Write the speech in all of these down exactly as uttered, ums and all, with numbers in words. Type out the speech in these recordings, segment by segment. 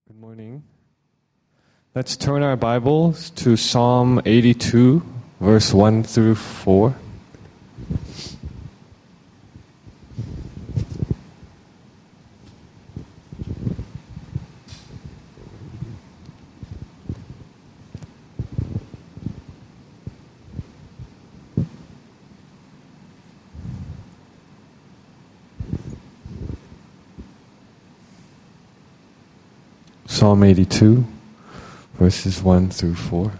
Good morning. Let's turn our Bibles to Psalm eighty-two, verse one through four. Psalm eighty-two, verses one through four.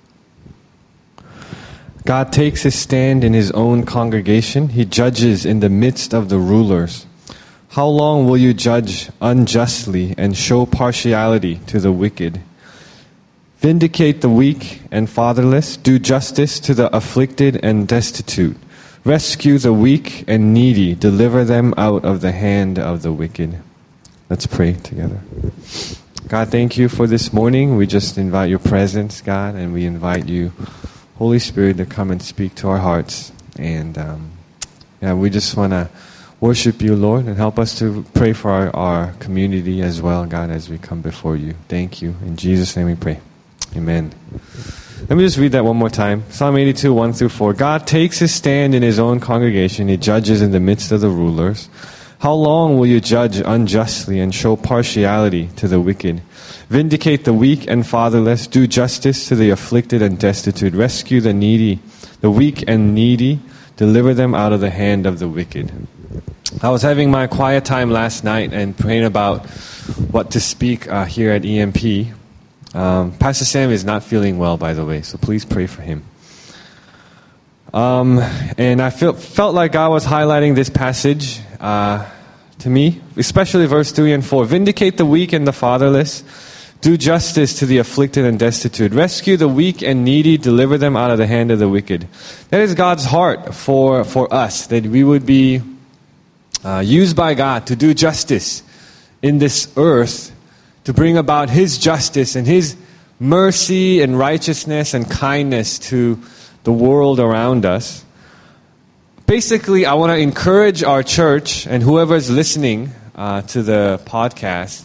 God takes his stand in his own congregation. He judges in the midst of the rulers. How long will you judge unjustly and show partiality to the wicked? Vindicate the weak and fatherless. Do justice to the afflicted and destitute. Rescue the weak and needy. Deliver them out of the hand of the wicked. Let's pray together. God, thank you for this morning. We just invite your presence, God, and we invite you, Holy Spirit, to come and speak to our hearts. And um, yeah, we just want to worship you, Lord, and help us to pray for our, our community as well, God, as we come before you. Thank you. In Jesus' name we pray. Amen. Let me just read that one more time. Psalm eighty-two, one through four. God takes his stand in his own congregation. He judges in the midst of the rulers. How long will you judge unjustly and show partiality to the wicked? Vindicate the weak and fatherless. Do justice to the afflicted and destitute. Rescue the needy, the weak and needy. Deliver them out of the hand of the wicked. I was having my quiet time last night and praying about what to speak uh, here at E M P. Um, Pastor Sam is not feeling well, by the way, so please pray for him. Um, and I feel, felt like God was highlighting this passage uh, to me, especially verse three and four. Vindicate the weak and the fatherless. Do justice to the afflicted and destitute. Rescue the weak and needy. Deliver them out of the hand of the wicked. That is God's heart for, for us, that we would be uh, used by God to do justice in this earth, to bring about His justice and His mercy and righteousness and kindness to the world around us. Basically, I want to encourage our church and whoever's listening uh, to the podcast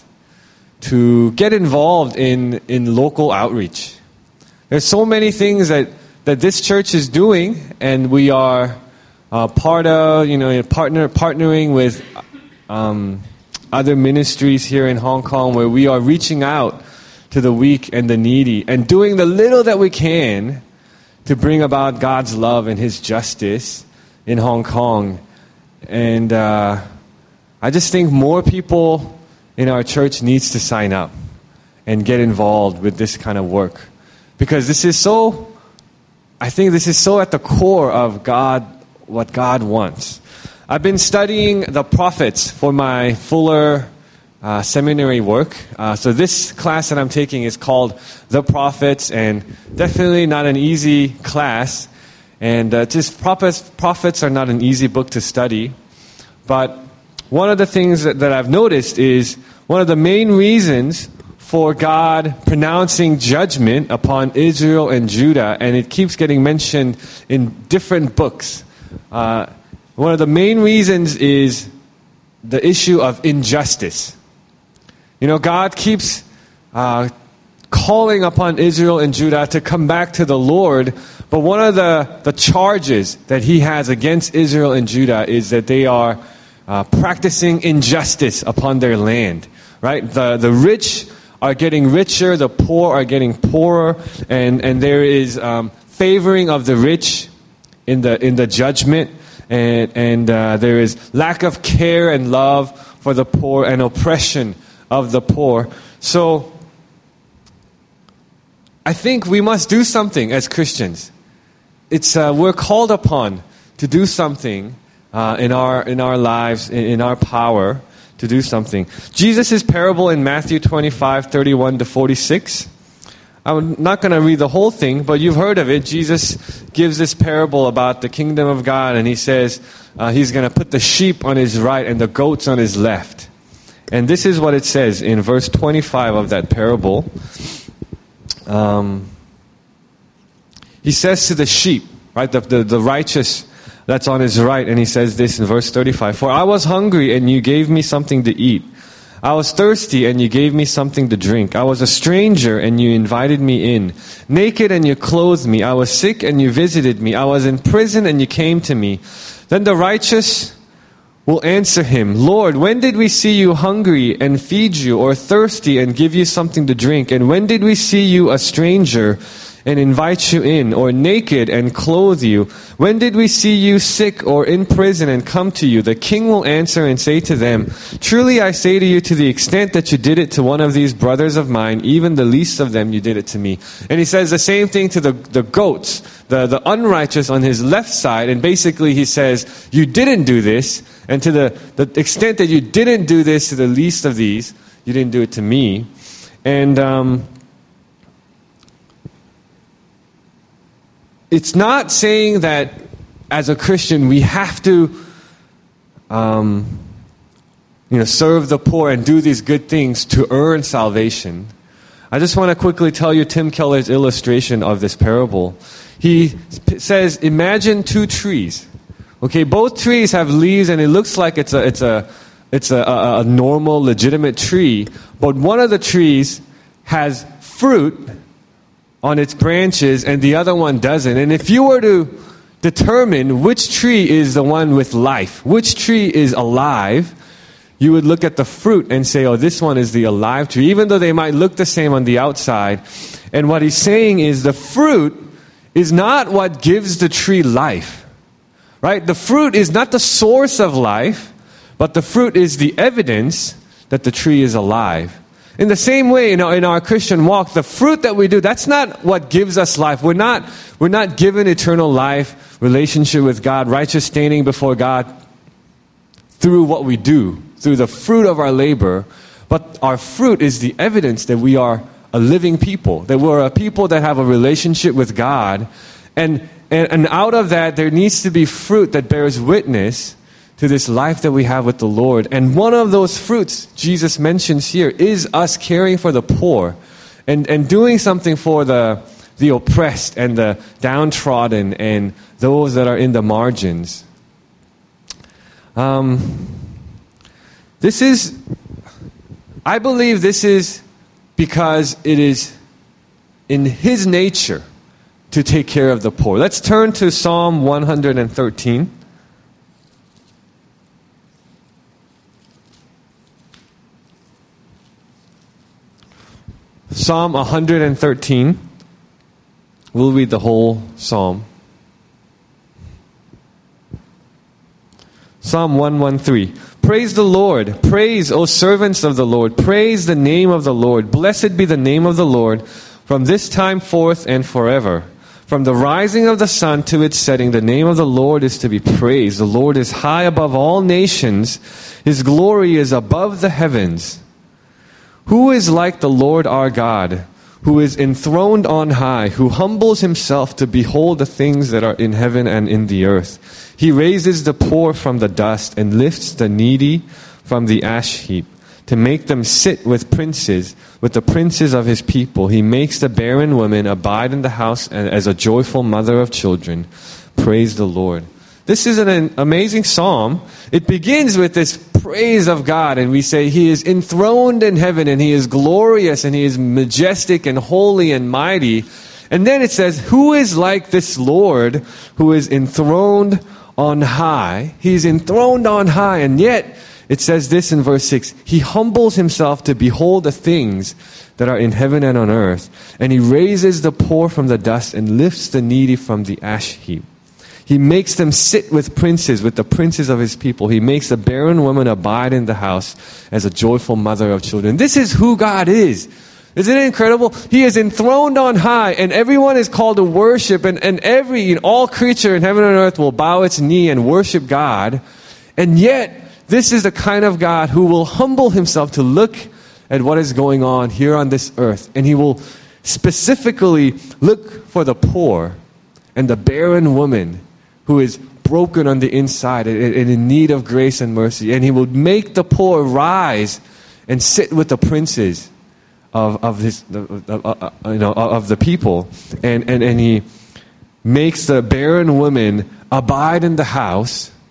to get involved in, in local outreach. There's so many things that, that this church is doing, and we are uh, part of, you know, partner partnering with um, other ministries here in Hong Kong, where we are reaching out to the weak and the needy and doing the little that we can to bring about God's love and His justice in Hong Kong. And uh, I just think more people in our church needs to sign up and get involved with this kind of work. Because this is so, I think this is so at the core of God, what God wants. I've been studying the prophets for my Fuller uh, seminary work. Uh, so this class that I'm taking is called The Prophets, and definitely not an easy class. And uh, just prophets, prophets are not an easy book to study. But one of the things that, that I've noticed is one of the main reasons for God pronouncing judgment upon Israel and Judah, and it keeps getting mentioned in different books. Uh, one of the main reasons is the issue of injustice. You know, God keeps uh, calling upon Israel and Judah to come back to the Lord, but one of the, the charges that He has against Israel and Judah is that they are uh, practicing injustice upon their land. Right? The the rich are getting richer, the poor are getting poorer, and, and there is um, favoring of the rich in the in the judgment, and and uh, there is lack of care and love for the poor and oppression of the poor. So I think we must do something as Christians. It's uh, we're called upon to do something uh, in our in our lives, in, in our power, to do something. Jesus' parable in Matthew twenty-five, thirty-one to forty-six. I'm not going to read the whole thing, but you've heard of it. Jesus gives this parable about the kingdom of God, and He says uh, He's going to put the sheep on His right and the goats on His left. And this is what it says in verse twenty-five of that parable. Um, he says to the sheep, right, the, the, the righteous that's on His right, and He says this in verse thirty-five. For I was hungry, and you gave me something to eat. I was thirsty and you gave me something to drink. I was a stranger and you invited me in. Naked and you clothed me. I was sick and you visited me. I was in prison and you came to me. Then the righteous will answer him, Lord, when did we see you hungry and feed you, or thirsty and give you something to drink? And when did we see you a stranger and invite you in, or naked and clothe you? When did we see you sick or in prison and come to you? The king will answer and say to them, truly I say to you, to the extent that you did it to one of these brothers of mine, even the least of them, you did it to me. And he says the same thing to the, the goats, the, the unrighteous on his left side. And basically he says, you didn't do this. And to the, the extent that you didn't do this to the least of these, you didn't do it to me. And um, it's not saying that as a Christian we have to um, you know, serve the poor and do these good things to earn salvation. I just want to quickly tell you Tim Keller's illustration of this parable. He p- says, imagine two trees. Okay, both trees have leaves and it looks like it's a it's a it's a, a, a normal, legitimate tree, but one of the trees has fruit on its branches and the other one doesn't. And if you were to determine which tree is the one with life, which tree is alive, you would look at the fruit and say, oh, this one is the alive tree, even though they might look the same on the outside. And what he's saying is the fruit is not what gives the tree life. Right? The fruit is not the source of life, but the fruit is the evidence that the tree is alive. In the same way, in our, in our Christian walk, the fruit that we do, that's not what gives us life. We're not, we're not given eternal life, relationship with God, righteous standing before God through what we do, through the fruit of our labor. But our fruit is the evidence that we are a living people, that we're a people that have a relationship with God. And And, and out of that, there needs to be fruit that bears witness to this life that we have with the Lord. And one of those fruits Jesus mentions here is us caring for the poor and, and doing something for the, the oppressed and the downtrodden and those that are in the margins. Um, this is, I believe this is because it is in His nature to take care of the poor. Let's turn to Psalm one hundred thirteen. Psalm one hundred thirteen. We'll read the whole psalm. Psalm one thirteen. Praise the Lord. Praise, O servants of the Lord. Praise the name of the Lord. Blessed be the name of the Lord from this time forth and forever. From the rising of the sun to its setting, the name of the Lord is to be praised. The Lord is high above all nations. His glory is above the heavens. Who is like the Lord our God, who is enthroned on high, who humbles himself to behold the things that are in heaven and in the earth? He raises the poor from the dust and lifts the needy from the ash heap, to make them sit with princes, with the princes of his people. He makes the barren woman abide in the house and as a joyful mother of children. Praise the Lord. This is an amazing psalm. It begins with this praise of God, and we say He is enthroned in heaven, and He is glorious, and He is majestic and holy and mighty. And then it says, who is like this Lord who is enthroned on high? He is enthroned on high, and yet it says this in verse six, He humbles Himself to behold the things that are in heaven and on earth, and He raises the poor from the dust and lifts the needy from the ash heap. He makes them sit with princes, with the princes of His people. He makes the barren woman abide in the house as a joyful mother of children. This is who God is. Isn't it incredible? He is enthroned on high, and everyone is called to worship, and, and every, you know, all creature in heaven and earth will bow its knee and worship God. And yet, this is the kind of God who will humble Himself to look at what is going on here on this earth. And He will specifically look for the poor and the barren woman who is broken on the inside and in need of grace and mercy. And He will make the poor rise and sit with the princes of, of, his, of, uh, you know, of the people. And, and, and He makes the barren woman abide in the house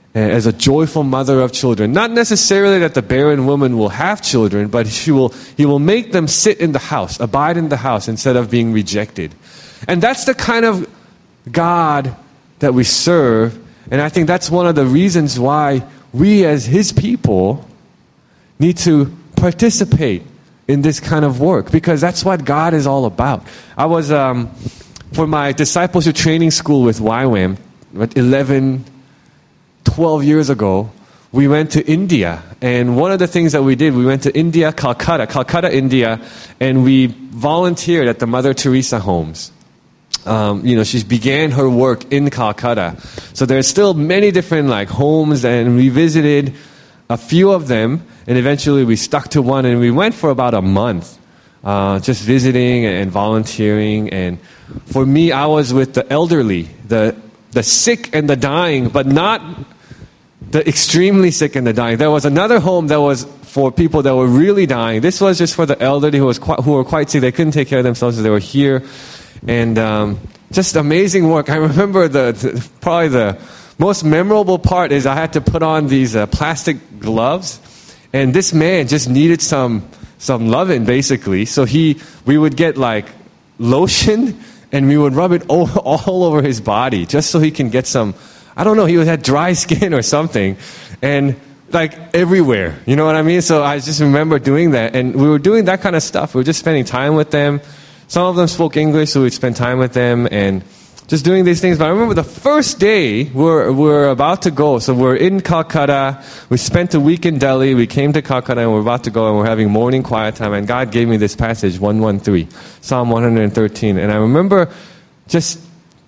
as a joyful mother of children. Not necessarily that the barren woman will have children, but she will, he will make them sit in the house, abide in the house, instead of being rejected. And that's the kind of God that we serve. And I think that's one of the reasons why we as His people need to participate in this kind of work, because that's what God is all about. I was, um, for my discipleship training school with Y WAM, eleven, twelve years ago, we went to India. And one of the things that we did, we went to India, Calcutta, Calcutta, India, and we volunteered at the Mother Teresa homes. Um, you know, she began her work in Calcutta. So there's still many different like homes, and we visited a few of them, and eventually we stuck to one, and we went for about a month, uh, just visiting and volunteering. And for me, I was with the elderly, the the sick and the dying, but not the extremely sick and the dying. There was another home that was for people that were really dying. This was just for the elderly who was quite, who were quite sick. They couldn't take care of themselves, so they were here. And um, just amazing work. I remember the, the probably the most memorable part is I had to put on these uh, plastic gloves, and this man just needed some some loving, basically. So he we would get like lotion, and we would rub it all, all over his body just so he can get some, I don't know, he had dry skin or something, and like everywhere, you know what I mean? So I just remember doing that, and we were doing that kind of stuff. We were just spending time with them. Some of them spoke English, so we'd spend time with them and just doing these things. But I remember the first day we're, we're about to go. So we're in Calcutta. We spent a week in Delhi. We came to Calcutta, and we're about to go, and we're having morning quiet time. And God gave me this passage, one thirteen, Psalm one thirteen. And I remember just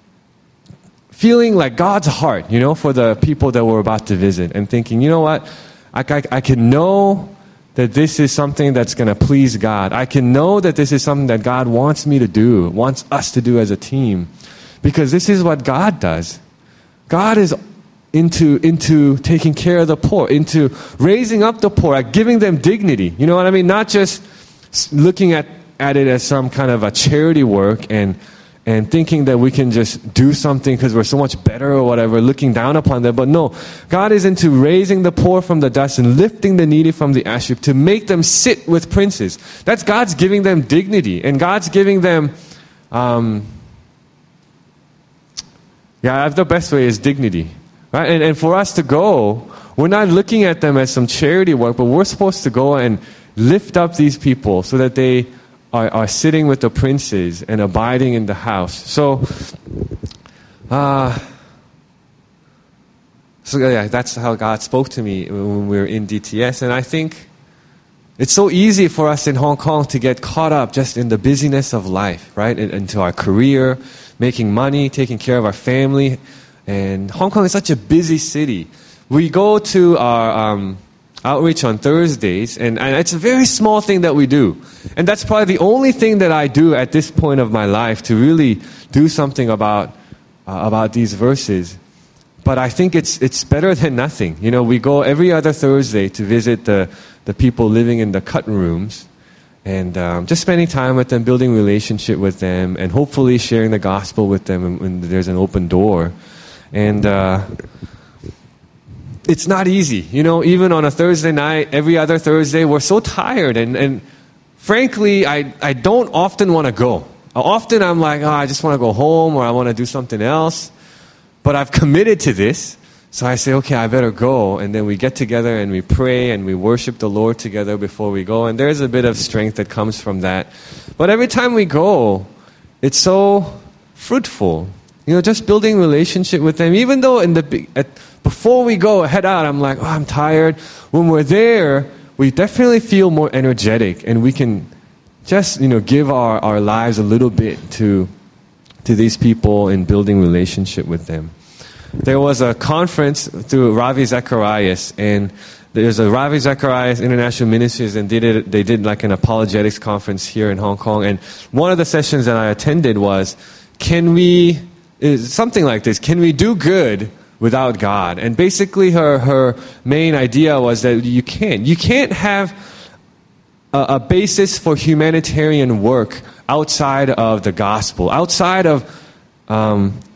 feeling like God's heart, you know, for the people that we're about to visit, and thinking, you know what, I, I, I can know that this is something that's going to please God. I can know that this is something that God wants me to do, wants us to do as a team, because this is what God does. God is into, into taking care of the poor, into raising up the poor, like giving them dignity. You know what I mean? Not just looking at, at it as some kind of a charity work and and thinking that we can just do something because we're so much better or whatever, looking down upon them. But no, God is into raising the poor from the dust and lifting the needy from the ash heap to make them sit with princes. That's God's giving them dignity, and God's giving them, um, yeah, the best way is dignity. Right? And, and for us to go, we're not looking at them as some charity work, but we're supposed to go and lift up these people so that they Are, are sitting with the princes and abiding in the house. So, uh, so yeah, that's how God spoke to me when we were in D T S. And I think it's so easy for us in Hong Kong to get caught up just in the busyness of life, right? In, into our career, making money, taking care of our family. And Hong Kong is such a busy city. We go to our um, outreach on Thursdays, and, and it's a very small thing that we do. And that's probably the only thing that I do at this point of my life to really do something about uh, about these verses. But I think it's it's better than nothing. You know, we go every other Thursday to visit the, the people living in the cut rooms, and um, just spending time with them, building relationship with them, and hopefully sharing the gospel with them when, when there's an open door. And uh, it's not easy. You know, even on a Thursday night, every other Thursday, we're so tired. And, and frankly, I, I don't often want to go. Often I'm like, oh, I just want to go home, or I want to do something else. But I've committed to this. So I say, okay, I better go. And then we get together and we pray and we worship the Lord together before we go. And there's a bit of strength that comes from that. But every time we go, it's so fruitful. You know, just building relationship with them. Even though in the at, before we go, head out, I'm like, oh, I'm tired. When we're there, we definitely feel more energetic, and we can just, you know, give our, our lives a little bit to to these people in building relationship with them. There was a conference through Ravi Zacharias, and there's a Ravi Zacharias International Ministries, and they did, they did like an apologetics conference here in Hong Kong. And one of the sessions that I attended was, can we, is something like this, can we do good without God? And basically her, her main idea was that you can't. You can't have a, a basis for humanitarian work outside of the gospel, outside of um,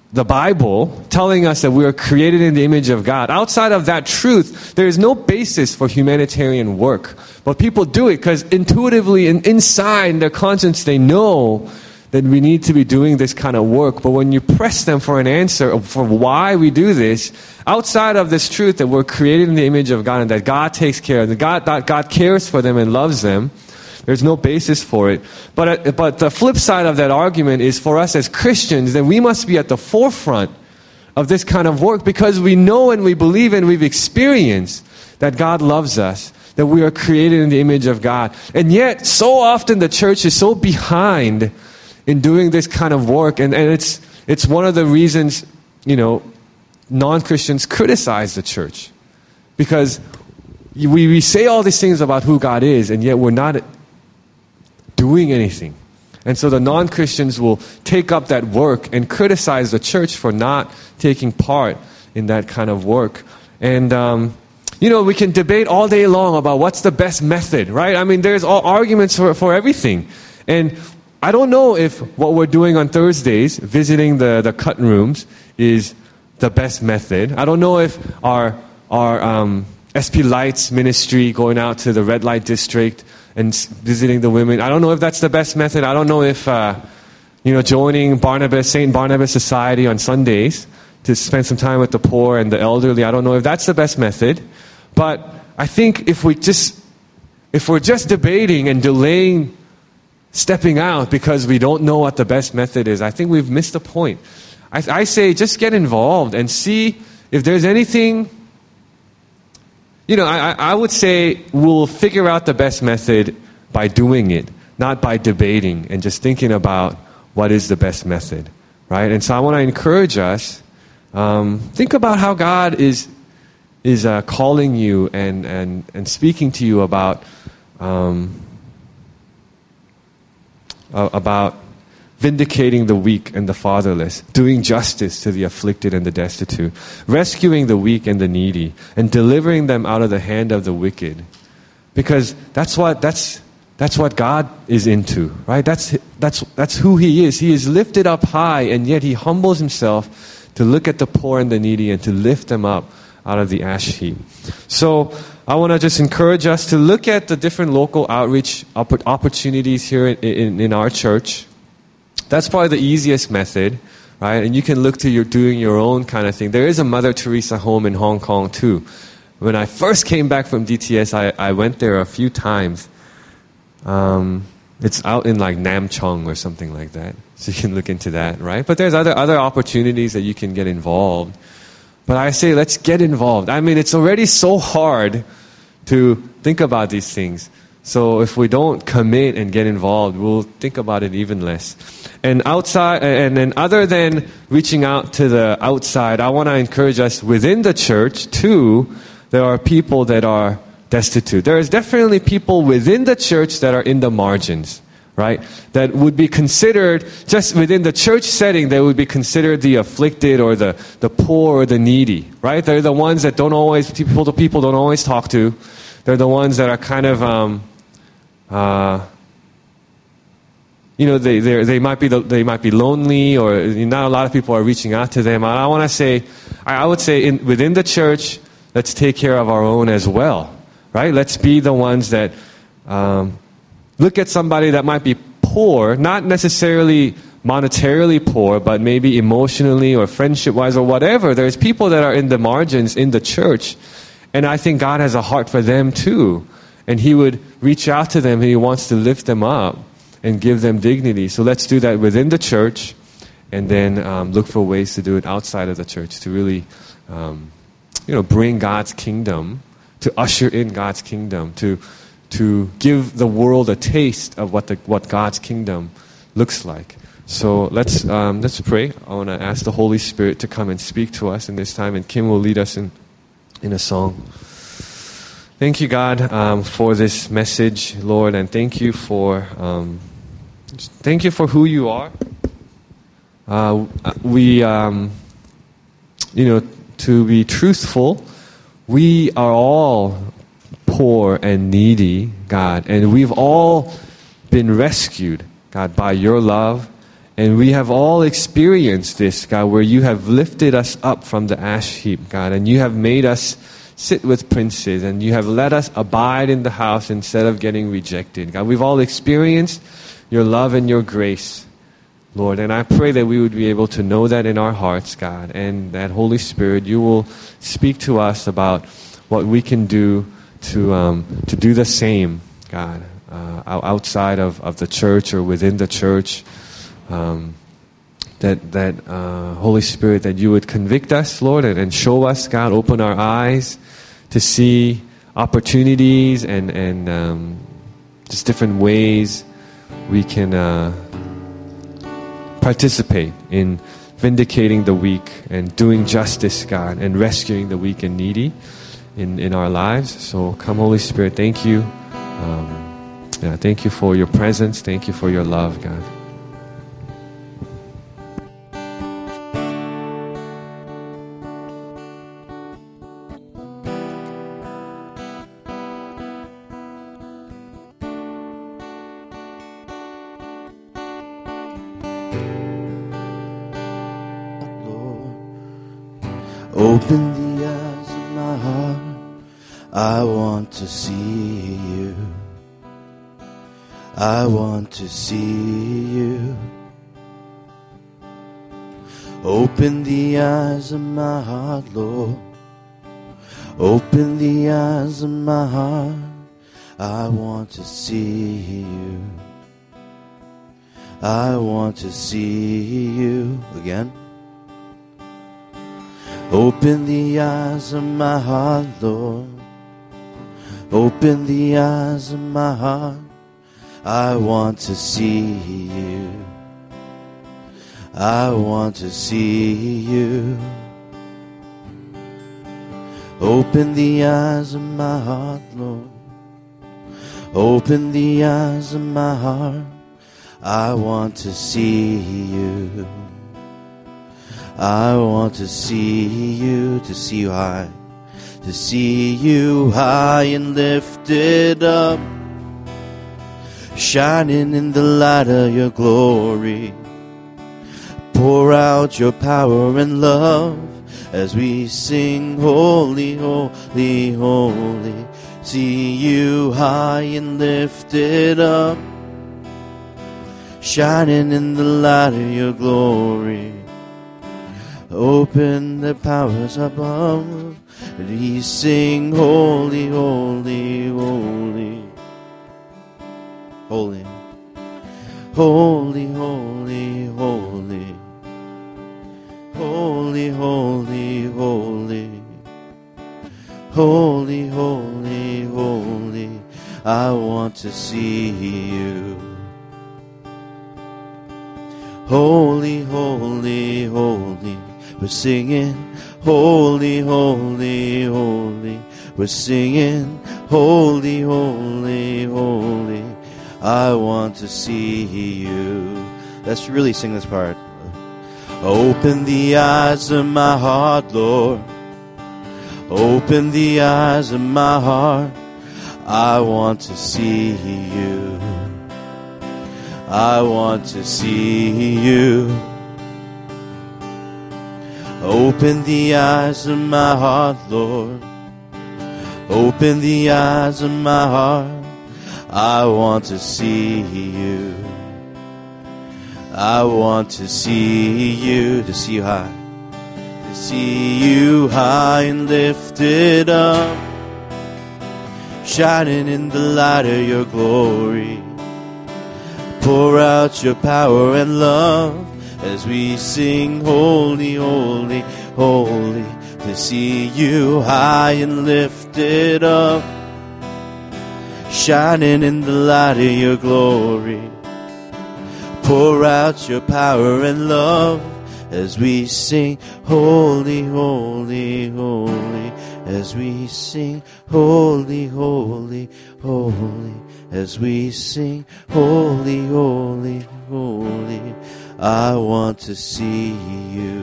the Bible telling us that we are created in the image of God, outside of that truth, there is no basis for humanitarian work. But people do it because intuitively and inside in their conscience they know that we need to be doing this kind of work. But when you press them for an answer for why we do this, outside of this truth that we're created in the image of God and that God takes care of them, God, that God cares for them and loves them, there's no basis for it. But, but the flip side of that argument is for us as Christians that we must be at the forefront of this kind of work because we know and we believe and we've experienced that God loves us, that we are created in the image of God. And yet, so often the church is so behind in doing this kind of work. And, and it's, it's one of the reasons, you know, non-Christians criticize the church. Because we, we say all these things about who God is, and yet we're not doing anything. And so the non-Christians will take up that work and criticize the church for not taking part in that kind of work. And, um, you know, we can debate all day long about what's the best method, right? I mean, there's all arguments for, for everything. And I don't know if what we're doing on Thursdays, visiting the, the cut rooms, is the best method. I don't know if our, our um, S P Lights ministry, going out to the red light district and visiting the women, I don't know if that's the best method. I don't know if, uh, you know, joining Barnabas, Saint Barnabas Society on Sundays to spend some time with the poor and the elderly, I don't know if that's the best method. But I think if we just, if we're just debating and delaying stepping out because we don't know what the best method is, I think we've missed the point. I, I say just get involved and see if there's anything. You know, I, I would say we'll figure out the best method by doing it, not by debating and just thinking about what is the best method, right? And so I want to encourage us, um, think about how God is is uh, calling you and, and, and speaking to you about um, uh, about vindicating the weak and the fatherless, doing justice to the afflicted and the destitute, rescuing the weak and the needy, and delivering them out of the hand of the wicked. Because that's what that's that's what God is into, right? That's that's that's who He is. He is lifted up high, and yet He humbles Himself to look at the poor and the needy and to lift them up out of the ash heap. So I want to just encourage us to look at the different local outreach opportunities here in, in, in our church. That's probably the easiest method, right? And you can look to your doing your own kind of thing. There is a Mother Teresa home in Hong Kong too. When I first came back from D T S, I, I went there a few times. Um, it's out in like Nam Chong or something like that. So you can look into that, right? But there's other other opportunities that you can get involved. But I say, let's get involved. I mean, it's already so hard to think about these things. So if we don't commit and get involved, we'll think about it even less. And outside, and then other than reaching out to the outside, I want to encourage us within the church too. There are people that are destitute. There is definitely people within the church that are in the margins, right? That would be considered, just within the church setting, they would be considered the afflicted or the, the poor or the needy, right? They're the ones that don't always, people to people don't always talk to. They're the ones that are kind of, um, uh, you know, they they they might be the, they might be lonely, or not a lot of people are reaching out to them. I want to say, I would say, in, within the church, let's take care of our own as well, right? Let's be the ones that um, look at somebody that might be poor, not necessarily monetarily poor, but maybe emotionally or friendship-wise or whatever. There's people that are in the margins in the church, and I think God has a heart for them too. And He would reach out to them, and He wants to lift them up and give them dignity. So let's do that within the church, and then um, look for ways to do it outside of the church to really, um, you know, bring God's kingdom, to usher in God's kingdom, to to give the world a taste of what the what God's kingdom looks like. So let's um, let's pray. I want to ask the Holy Spirit to come and speak to us in this time, and Kim will lead us in in a song. Thank you, God, um, for this message, Lord, and thank you for um, thank you for who you are. Uh, we, um, you know, to be truthful, we are all poor and needy, God, and we've all been rescued, God, by your love And we have all experienced this, God, where you have lifted us up from the ash heap, God, and you have made us sit with princes, and you have let us abide in the house instead of getting rejected. God, we've all experienced your love and your grace, Lord, and I pray that we would be able to know that in our hearts, God, and that Holy Spirit, you will speak to us about what we can do to um, to do the same, God, uh, outside of, of the church or within the church. Um, that that uh, Holy Spirit, that you would convict us, Lord, and, and show us, God, open our eyes to see opportunities and and um, just different ways we can uh, participate in vindicating the weak and doing justice, God, and rescuing the weak and needy in, in our lives. So come, Holy Spirit, thank you. Um, yeah, thank you for your presence. Thank you for your love, God. Open the eyes of my heart, I want to see you. I want to see you. Open the eyes of my heart, Lord. Open the eyes of my heart, I want to see you. I want to see you. Again. Open the eyes of my heart, Lord. Open the eyes of my heart, I want to see you. I want to see you. Open the eyes of my heart, Lord. Open the eyes of my heart, I want to see you. I want to see you, to see you high, to see you high and lifted up, shining in the light of your glory. Pour out your power and love as we sing, holy, holy, holy. See you high and lifted up, shining in the light of your glory. Open the powers above, and we sing, holy, holy, holy. Holy, holy, holy, holy. Holy, holy, holy. Holy, holy, holy. I want to see you. Holy, holy, holy. We're singing, holy, holy, holy. We're singing, holy, holy, holy. I want to see you. Let's really sing this part. Open the eyes of my heart, Lord. Open the eyes of my heart. I want to see you. I want to see you. Open the eyes of my heart, Lord. Open the eyes of my heart. I want to see you. I want to see you, to see you high. To see you high and lifted up, shining in the light of your glory. Pour out your power and love as we sing, holy, holy, holy. To see you high and lifted up, shining in the light of your glory. Pour out your power and love as we sing, holy, holy, holy. As we sing, holy, holy, holy. As we sing, holy, holy, holy. I want to see you.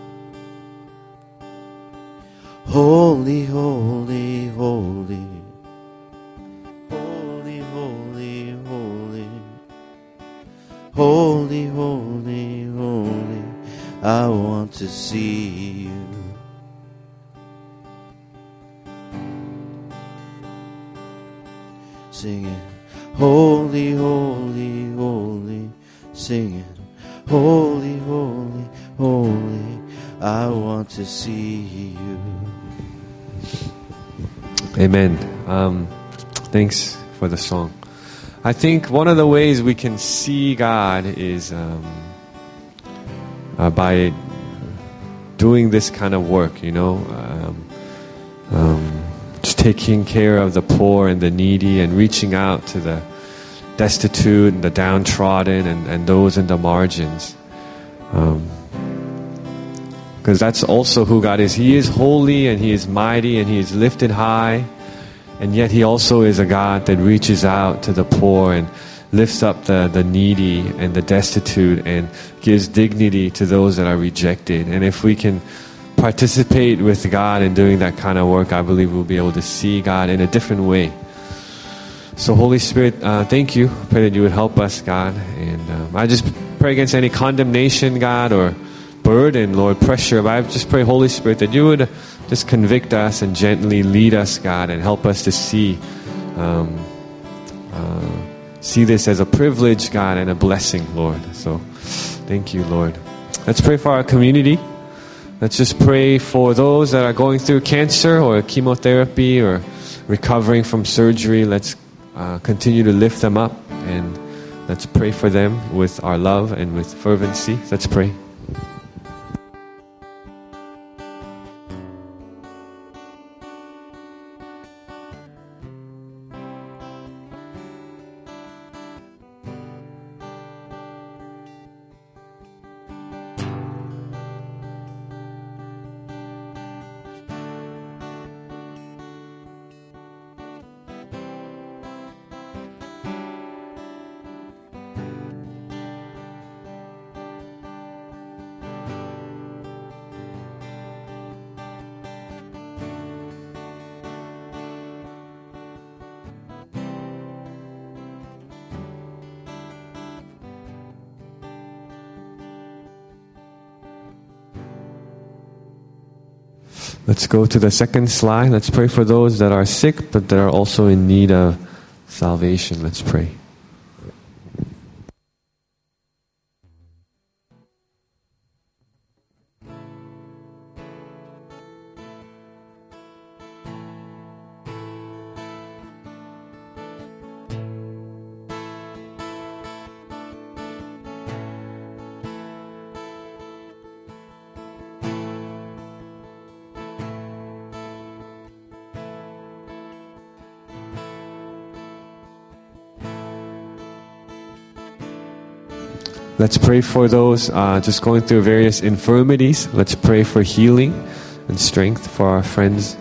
Holy, holy, holy. Holy, holy, holy. holy, holy, holy. I want to see you. Singing, holy, holy, holy. Singing, holy, holy, holy. I want to see you. Amen. Um, thanks for the song. I think one of the ways we can see God is um, uh, by doing this kind of work, you know, um, um, just taking care of the poor and the needy and reaching out to the destitute and the downtrodden and, and those in the margins. Um, because that's also who God is. He is holy and He is mighty and He is lifted high. And yet He also is a God that reaches out to the poor and lifts up the, the needy and the destitute and gives dignity to those that are rejected. And if we can participate with God in doing that kind of work, I believe we'll be able to see God in a different way. So Holy Spirit, uh, thank you. I pray that you would help us, God. And um, I just pray against any condemnation, God, or burden, Lord, pressure. But I just pray, Holy Spirit, that you would just convict us and gently lead us, God, and help us to see um, uh, see this as a privilege, God, and a blessing, Lord. So thank you, Lord. Let's pray for our community. Let's just pray for those that are going through cancer or chemotherapy or recovering from surgery. Let's uh, continue to lift them up, and let's pray for them with our love and with fervency. Let's pray. Let's go to the second slide. Let's pray for those that are sick, but that are also in need of salvation. Let's pray. Let's pray for those uh, just going through various infirmities. Let's pray for healing and strength for our friends.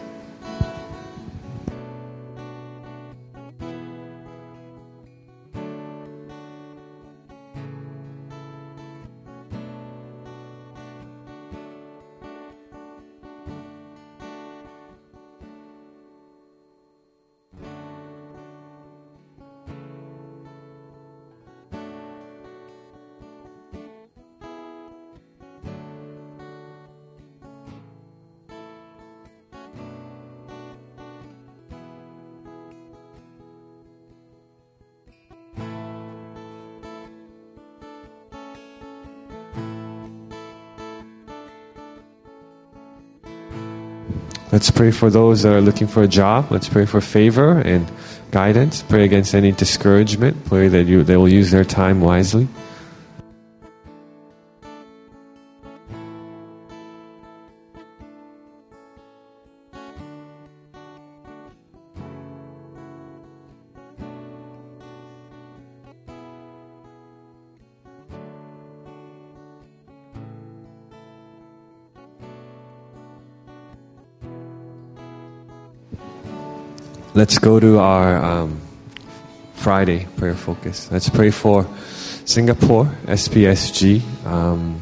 Let's pray for those that are looking for a job. Let's pray for favor and guidance. Pray against any discouragement. Pray that you, they will use their time wisely. Let's go to our um, Friday prayer focus. Let's pray for Singapore, S P S G. Um,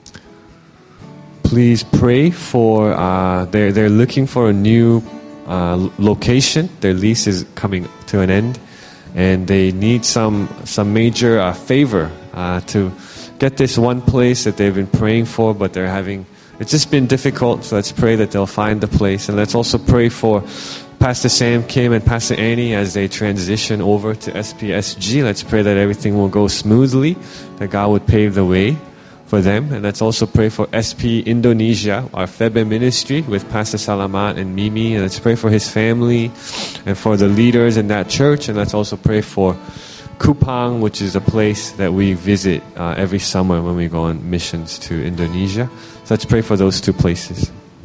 please pray for, uh, they're, they're looking for a new uh, location. Their lease is coming to an end. and they need some some major uh, favor uh, to get this one place that they've been praying for, but they're having, it's just been difficult. So let's pray that they'll find the place, and let's also pray for Pastor Sam Kim and Pastor Annie as they transition over to S P S G. Let's pray that everything will go smoothly, that God would pave the way for them. And let's also pray for S P Indonesia, our Febe ministry with Pastor Salamat and Mimi. And let's pray for his family and for the leaders in that church. And let's also pray for Kupang, which is a place that we visit uh, every summer when we go on missions to Indonesia. So let's pray for those two places.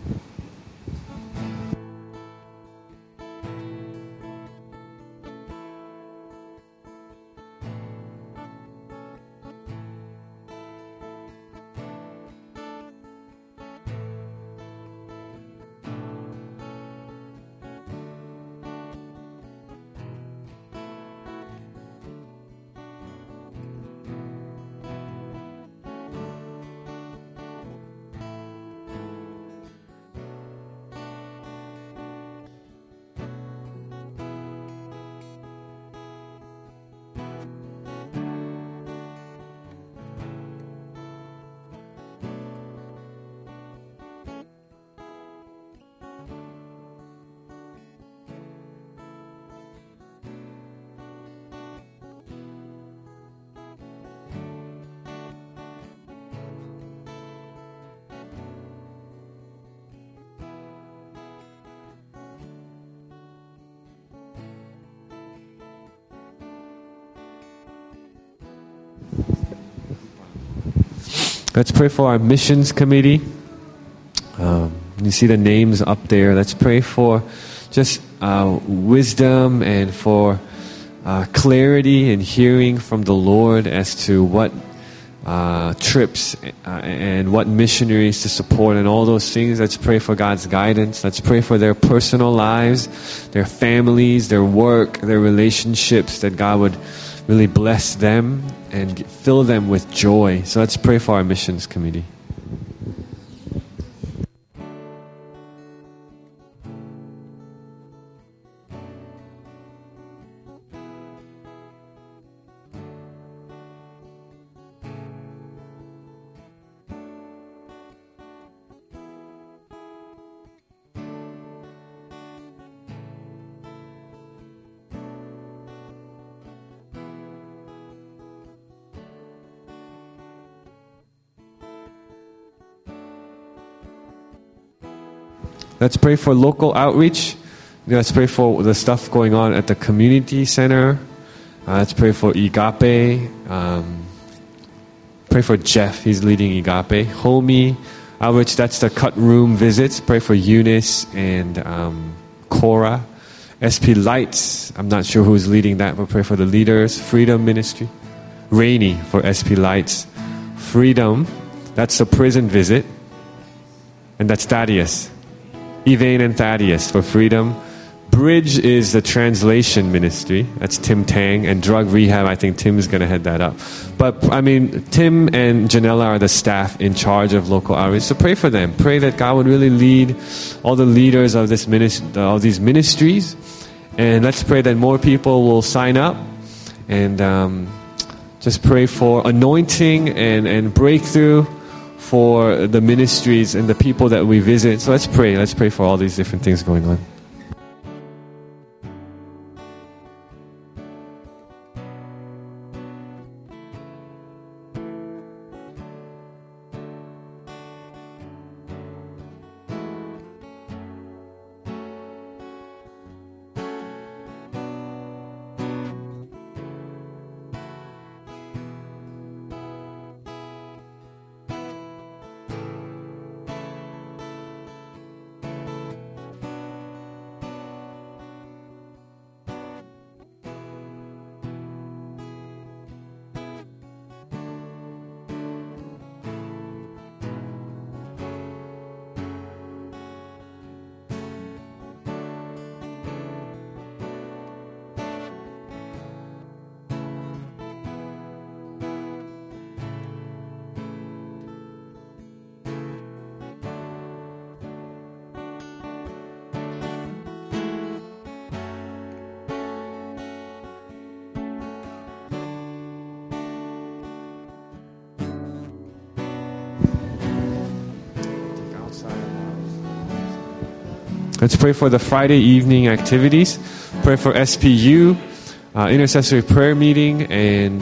Let's pray for our missions committee. Um, you see the names up there. Let's pray for just uh, wisdom and for uh, clarity and hearing from the Lord as to what uh, trips uh, and what missionaries to support and all those things. Let's pray for God's guidance. Let's pray for their personal lives, their families, their work, their relationships, that God would really bless them and fill them with joy. So let's pray for our missions committee. Let's pray for local outreach. Let's pray for the stuff going on at the community center. Uh, let's pray for Igape. Um, pray for Jeff. He's leading Igape. Homie outreach, that's the cut room visits. Pray for Eunice and um, Cora. S P Lights, I'm not sure who's leading that, but pray for the leaders. Freedom Ministry. Rainy for S P Lights. Freedom, that's the prison visit. And that's Thaddeus. Evane and Thaddeus for Freedom. Bridge is the translation ministry. That's Tim Tang. And drug rehab, I think Tim is going to head that up. But, I mean, Tim and Janella are the staff in charge of local outreach. So pray for them. Pray that God would really lead all the leaders of this minist- of these ministries. And let's pray that more people will sign up. And um, just pray for anointing and, and breakthrough for the ministries and the people that we visit. So let's pray. Let's pray for all these different things going on. Let's pray for the Friday evening activities. Pray for S P U, uh, intercessory prayer meeting, and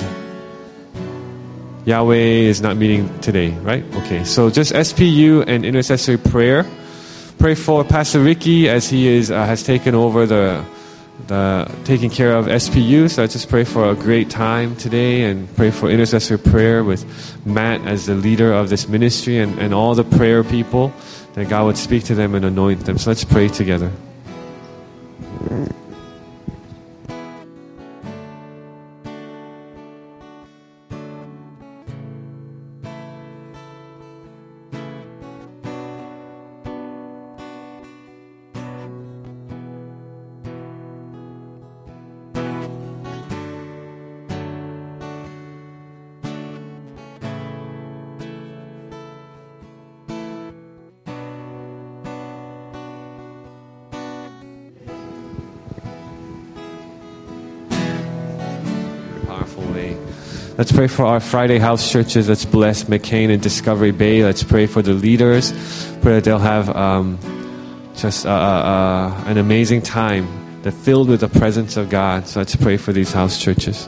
Yahweh is not meeting today, right? Okay, so just S P U and intercessory prayer. Pray for Pastor Ricky as he is uh, has taken over the the taking care of S P U. So I just pray for a great time today, and pray for intercessory prayer with Matt as the leader of this ministry, and, and all the prayer people, that God would speak to them and anoint them. So let's pray together. Let's pray for our Friday house churches. Let's bless McCain and Discovery Bay. Let's pray for the leaders. Pray that they'll have um, just uh, uh, an amazing time that's filled with the presence of God. So let's pray for these house churches.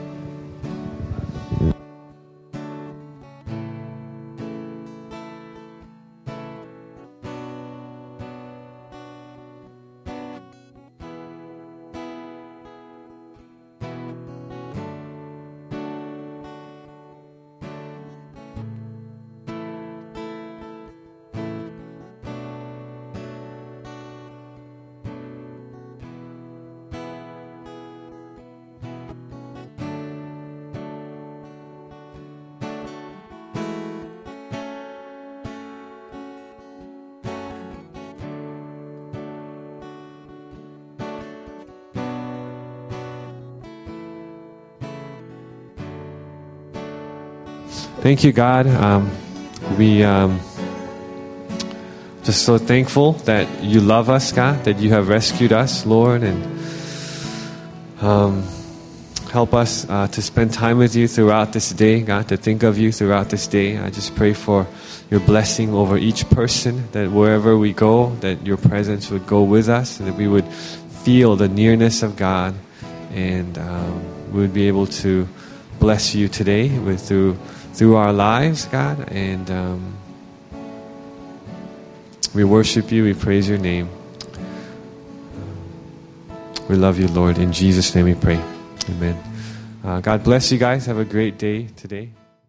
Thank you, God. Um, we um, just so thankful that you love us, God, that you have rescued us, Lord, and um, help us uh, to spend time with you throughout this day, God, to think of you throughout this day. I just pray for your blessing over each person, that wherever we go, that your presence would go with us, and that we would feel the nearness of God, and um, we would be able to bless you today with through through our lives, God, and um, we worship you, we praise your name. We love you, Lord. In Jesus' name we pray. Amen. Uh, God bless you guys. Have a great day today.